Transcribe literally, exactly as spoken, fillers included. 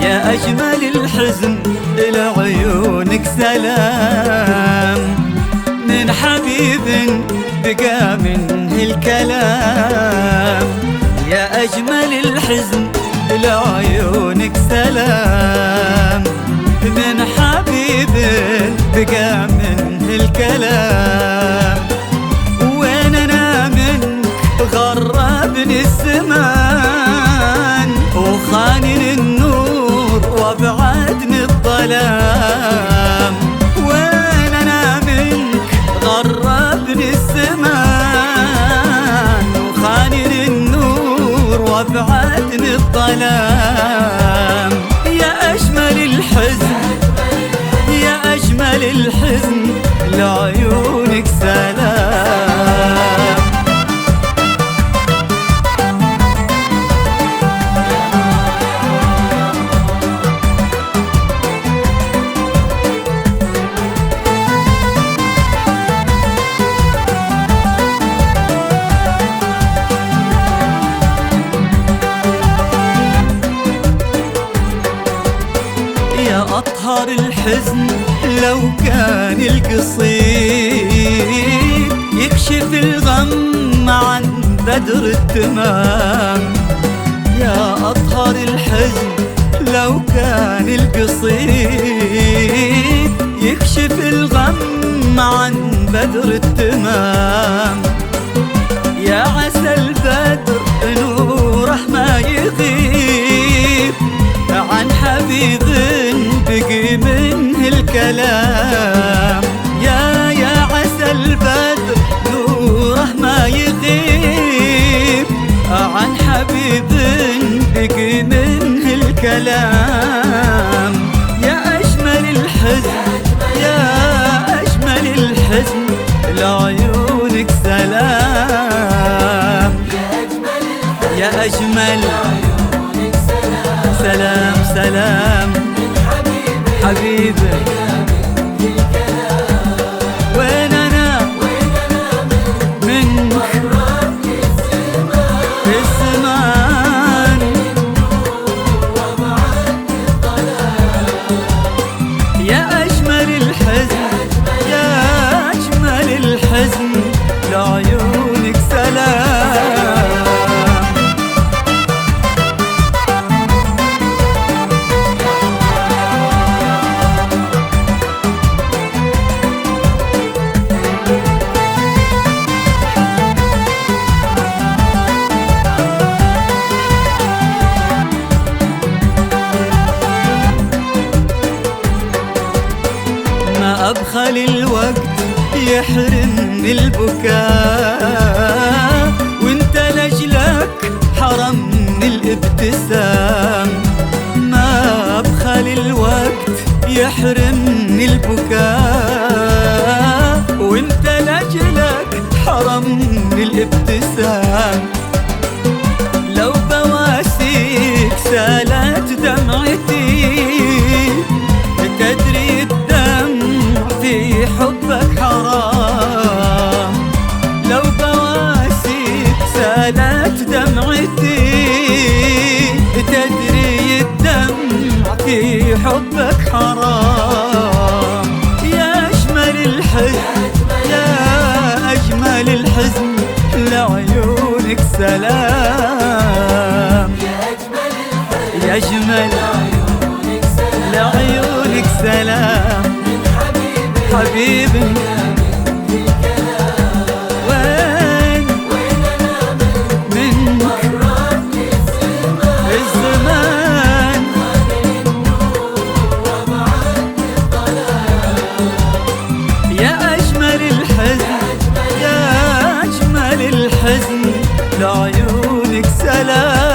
يا أجمل الحزن لعيونك سلام من حبيب بقى منه الكلام. يا أجمل الحزن لعيونك سلام من حبيب بقى منه الكلام. وين أنا منك غربني الزمان وخانني النور وابعدني الظلام. وين أنا منك غربني الزمان وخانني النور وابعدني الظلام. يا أجمل الحزن يا أجمل الحزن لعيونك سلام. يا أطهر الحزن لو كان القصيد يكشف الغم عن بدر التمام. يا أطهر الحزن لو كان القصيد يكشف الغم عن بدر التمام. يا عسى البدر نوره ما يغيب عن حبيب بقي منه الكلام. يا يا عسى البدر نوره ما يغيب عن حبيب بقي منه الكلام. يا أجمل الحزن يا أجمل الحزن لعيونك سلام. يا أجمل سلام سلام حبيبي. وين أنا منك في الزمان يا أجمل الحزن يا أجمل الحزن لعيونك سلام. أبخل الوقت يحرمني البكاء وانت لجلك حرمني الابتسام. ما أبخل الوقت يحرمني البكاء وانت لجلك حرمني الابتسام. لو بواسيك سالت دمعتي تدري في حبك حرام. لو بواسيك سالت دمعتي تدري الدمع في حبك حرام. يا أجمل الحزن يا أجمل الحزن لعيونك سلام. يا أجمل لعيونك سلام حبيبي. وين منك الزمان يا أجمل الحزن يا أجمل الحزن لعيونك سلام.